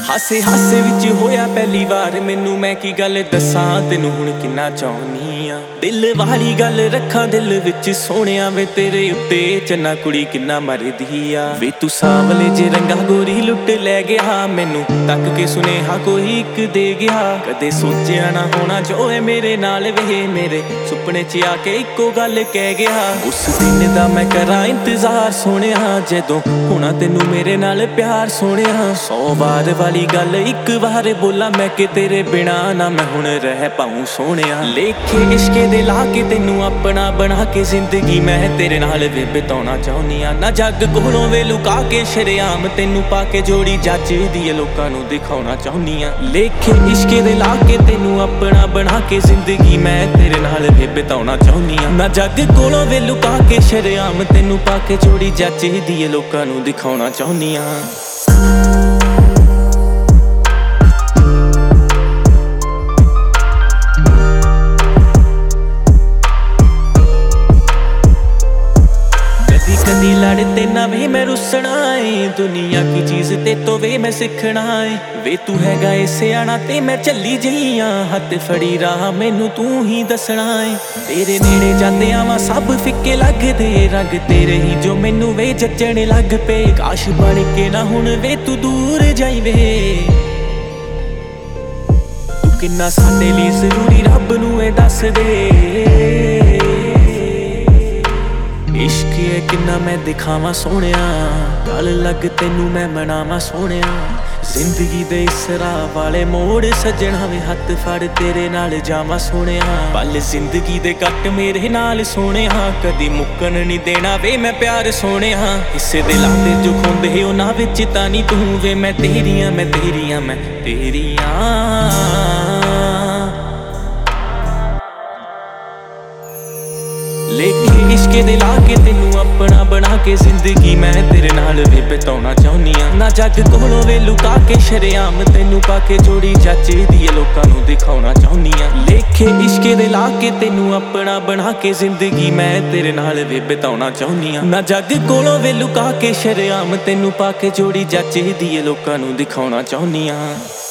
ਹਾਸੇ ਹਾਸੇ ਵਿੱਚ ਹੋਇਆ ਪਹਿਲੀ ਵਾਰ ਮੈਨੂੰ, ਮੈਂ ਕੀ ਗੱਲ ਦੱਸਾਂ ਤੈਨੂੰ ਹੁਣ ਕਿੰਨਾ ਚਾਹੁੰਨੀ ਆ। ਦਿਲ ਵਾਲੀ ਗੱਲ ਰੱਖਾਂ ਦਿਲ ਵਿੱਚ ਸੋਹਣਿਆ ਵੇ, ਤੇਰੇ ਉੱਤੇ ਚੰਨਾ ਕੁੜੀ ਕਿੰਨਾ ਮਰਦੀ ਆ ਵੇ। ਤੂੰ ਸਾਵਲੇ ਜੇ ਰੰਗਾ ਗੋਰੀ ਲੁੱਟ ਲੈ ਗਿਆ, ਮੈਨੂੰ ਤੱਕ ਕੇ ਸੁਨੇਹਾ ਕੋਈ ਇੱਕ ਦੇ ਗਿਆ। ਕਦੇ ਸੋਚਿਆ ਨਾ ਹੋਣਾ ਜੋ ਹੈ ਮੇਰੇ ਨਾਲ ਵੇ, ਮੇਰੇ ਸੁਪਨੇ 'ਚ ਆ ਕੇ ਇੱਕੋ ਗੱਲ ਕਹਿ ਗਿਆ। ਉਸ ਦਿਨ ਦਾ ਮੈਂ ਕਰਾਂ ਇੰਤਜ਼ਾਰ ਸੋਹਣਿਆ, ਜਦੋਂ ਹੋਣਾ ਤੈਨੂੰ ਮੇਰੇ ਨਾਲ ਪਿਆਰ ਸੋਹਣਿਆ। 100 ਵਾਰ ਵਾਲੀ ਗੱਲ ਇੱਕ ਵਾਰ ਬੋਲਾਂ ਮੈਂ ਕਿ ਤੇਰੇ ਬਿਨਾ ਨਾ ਮੈਂ ਹੁਣ ਰਹਿ ਪਾਊਂ ਸੋਹਣਿਆ। ਲੇਖੇ ਇਸ਼ਕੇ ਦੇ ਲਾ ਕੇ ਤੈਨੂੰ ਆਪਣਾ ਬਣਾ ਕੇ ਜ਼ਿੰਦਗੀ ਮੈਂ ਤੇਰੇ ਨਾਲ ਵੇ ਬਿਤਾਉਣਾ ਚਾਹੁੰਨੀ ਆ। ਨਾ ਜੱਗ ਕੋਲੋਂ ਵੇ ਲੁਕਾ ਕੇ ਸ਼ਰੇਆਮ ਤੈਨੂੰ ਪਾ ਕੇ ਜੋੜੀ ਜੱਚਦੀ ਏ ਲੋਕਾਂ ਨੂੰ ਦਿਖਾਉਣਾ ਚਾਹੁੰਨੀ ਆ। ਲੇਖੇ ਇਸ਼ਕੇ ਦੇ ਲਾ ਕੇ ਤੈਨੂੰ ਆਪਣਾ ਬਣਾ ਕੇ ਜ਼ਿੰਦਗੀ ਮੈਂ ਤੇਰੇ ਨਾਲ ਵੇ ਬਿਤਾਉਣਾ ਚਾਹੁੰਨੀ ਆ। ਨਾ ਜੱਗ ਕੋਲੋਂ ਵੇ ਲੁਕਾ ਕੇ ਸ਼ਰੇਆਮ ਤੈਨੂੰ ਪਾ ਕੇ ਜੋੜੀ ਜੱਚਦੀ ਏ ਲੋਕਾਂ ਨੂੰ ਦਿਖਾਉਣਾ ਚਾਹੁੰਨੀ ਆ। कदी लड़ते ना वे मैं रुसना है, दुनिया की चीज ते तो वे मैं सिखना है। वे तू हैगा ए सियाना ते मैं चली जईया, हथ फड़ी राह मैनू तू ही दसना है। तेरे नेड़े जाते आवा सब फिक्के लगदे, रंग तेरे ही जो मैनू वे जचने लग पे। काश बन के ना हुण वे तू दूर जाई वे, तू किन्ना साडे लई जरूरी रब नू ए दस दे। इश्क है किन्ना मैं दिखावा सोहणिया, गल लग तेनू मैं मनावा सोहणिया। जिंदगी दे इस राह वाले मोड़ सजना वे, हथ फड़ तेरे नाल जावा सोहणिया। पल जिंदगी दे कट मेरे नाल सोहणिया, कदी मुक्कन नहीं देना वे मैं प्यार सोहणिया। हिस्से दे लाते जो खोंदे उन्हां विच तां नी तू वे, मैं तेरियां मैं तेरियां मैं तेरियां। लेखे इश्के दे ला के तेनू अपना बना के जिंदगी मैं तेरे नाल वे बिताउणा चाहुंनी आ। ना जग कोलों वे लुका के शरेआम तैनू पा के जोड़ी जचदी ए लोकां नू दिखाउणा चाहुंनी आ। लेखे इश्के दे ला के तेनू अपना बना के जिंदगी मैं तेरे नाल वे बिताउणा चाहुंनी आ। ना जग कोलों वे लुका के शरेआम तैनू पा के जोड़ी जचदी ए लोकां नू दिखाउणा चाहुंनी आ।